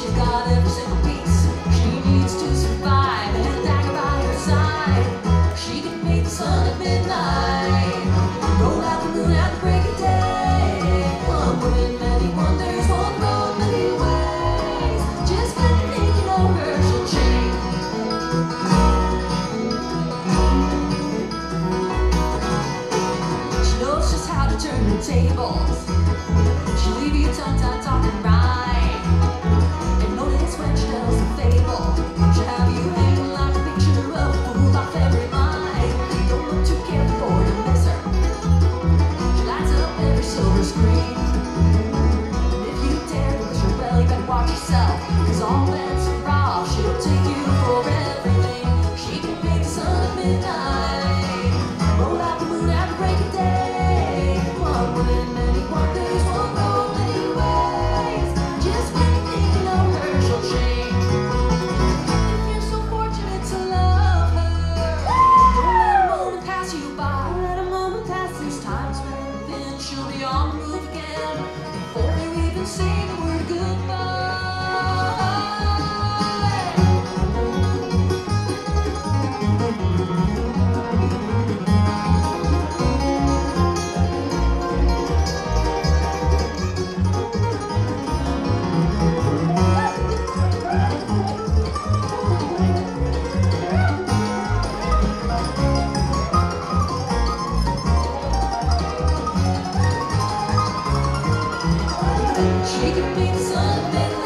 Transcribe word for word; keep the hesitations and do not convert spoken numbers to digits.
she's got every single piece she needs to survive, and a dagger by her side. She can paint the sun at midnight, roll out the moon at the break of day. One woman, many wonders, one road, many ways. Just when you think you know her, she'll change. She knows just how to turn the tables. She'll leave you tongue-tied talking right, and notice when she tells a fable. She'll have you hanging like a picture of a fool off every line. Don't look too careful or you'll miss her. She lights up every silver screen, and if you dare to wish her well, you better watch yourself, 'cause all bets are off. She'll take you for everything. She can make the sun at midnight, roll out the moon at the break of day. One woman, many wonders, one road, many ways. Just when you think you know her, she'll change. If you're so fortunate to love her, don't let a moment pass you by. Don't let a moment pass you by. 'Cause time's running thin, she'll be on the move again before you even say the word goodbye. She can be the sun at midnight.